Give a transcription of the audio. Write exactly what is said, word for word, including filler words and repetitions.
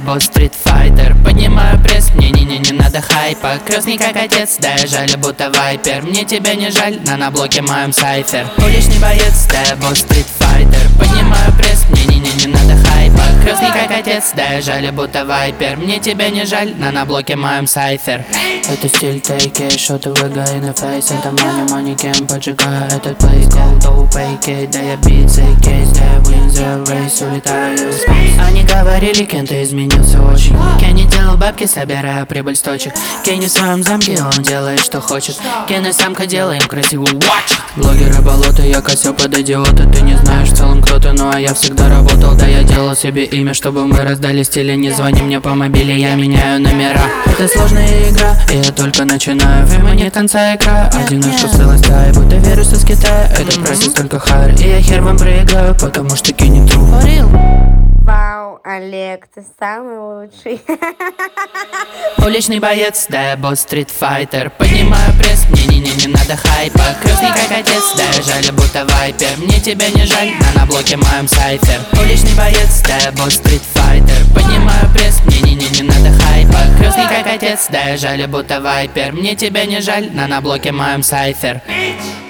босс стритфайтер. Поднимаю пресс, мне не-не-не надо хайпа. Крестный как отец, да я жаль, будто вайпер. Мне тебя не жаль, на на блоке моем сайфер. Уличный боец, да я босс стритфайтер. Поднимаю пресс, мне не-не-не надо хайпа. Крестный как отец, да я жаль, будто вайпер. Мне тебя не жаль, на на блоке моем сайфер. Это стиль тейки, шоты выга и на фейс. Это мани манекен, поджигаю этот плейс. Cold dope, пейки, да я битсы, кейс. Да я win the race, улетаю в space. Они говорили, Кен, ты изменился очень. Кен не делал бабки, собирая прибыль с точек. Кен не в своем замке, он делает что хочет. Кен и самка делаем красиво, watch. Блогеры болото, я косил под идиота. Ты не знаешь в целом кто ты, ну а я всегда работал. Да я делал себе имя, чтобы мы раздали стили. Не звони мне по мобиле, я меняю номера. Это сложная игра, и я только начинаю. Время нет конца игра, одиночка в целой стае. Будто вирус из Китая, это просит только хайр. И я хер вам проиграю, потому что Кен не true. Вау, Олег, ты самый лучший. Уличный боец, да я босс стритфайтер. Поднимаю пресс, мне не-не-не надо хайпа. Крестный как отец, да я жаль, будто вайпер. Мне тебя не жаль, на на блоке моем сайфер. Уличный боец, да я босс стритфайтер. Поднимаю пресс, мне не-не-не надо хайпа. Крестный как отец, да я жаль, будто вайпер. Мне тебя не жаль, на на блоке моем сайфер.